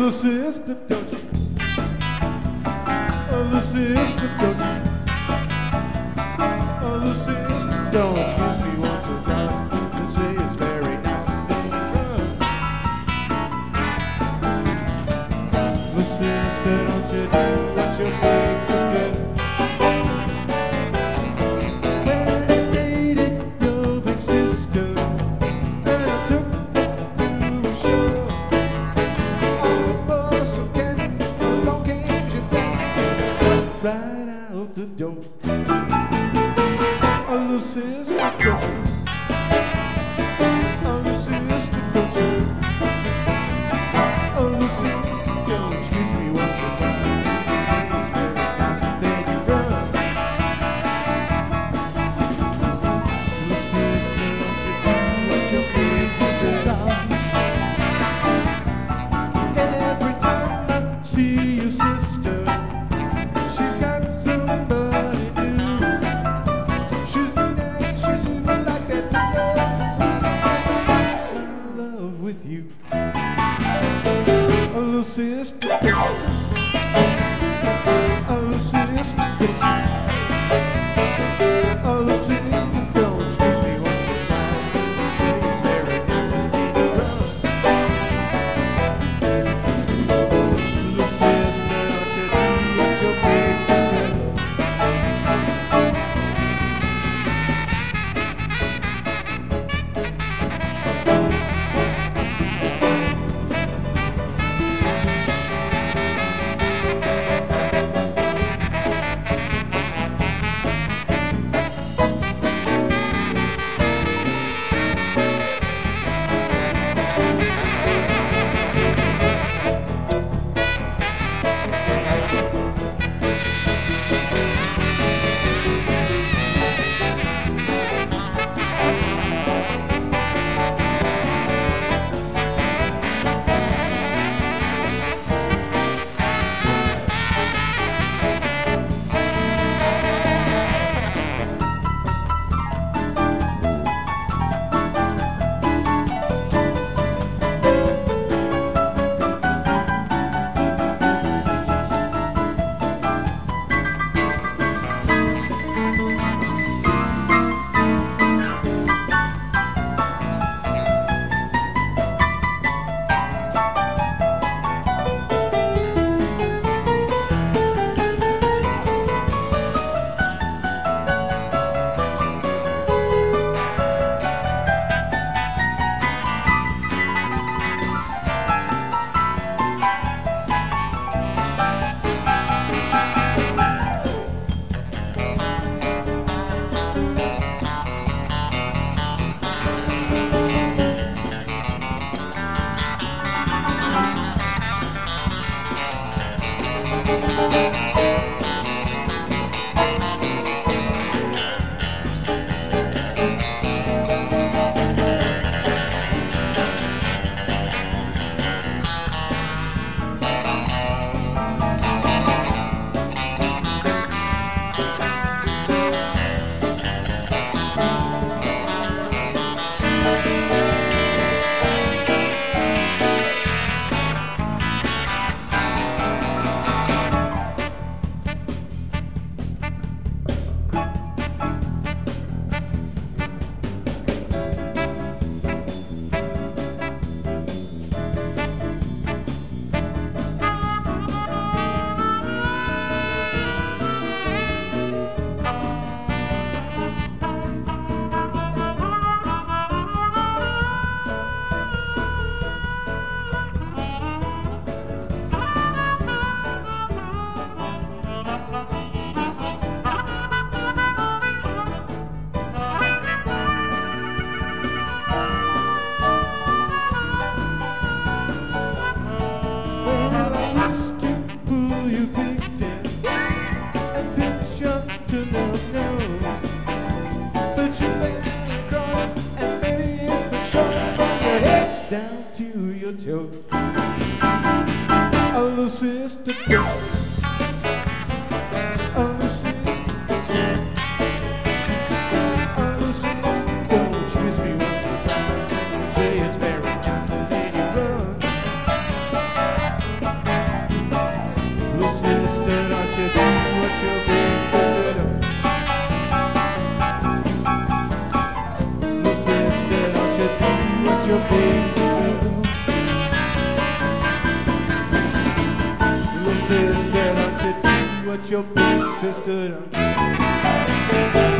little sister, don't you? Oh, little sister, don't you? Oh, little sister, don't you kiss me once or twice and say it's very nice and then you run. Little sister, don't you do what your big sister do? Right out the door. Oh, little sister, don't you? Oh, little sister, don't you? Oh, little sister, don't you kiss me once or twice? You say it's very nice and then you run. Little sister, don't you do what your big sister does? Every time I see your sister, she's got somebody new. She's been anxious and like that in love with you. Oh, little sister, oh, little sister, oh, little sister, don't you kiss me once or twice. You say it's very nice and then you run. Little sister, don't you do what your big sister does? little sister, oh, little sister, oh, little sister, don't you kiss me once or twice and say it's very nice and then you run. what your big sister do? Little sister, don't you do what your big sister do? Little sister, don't you do what your big sister do?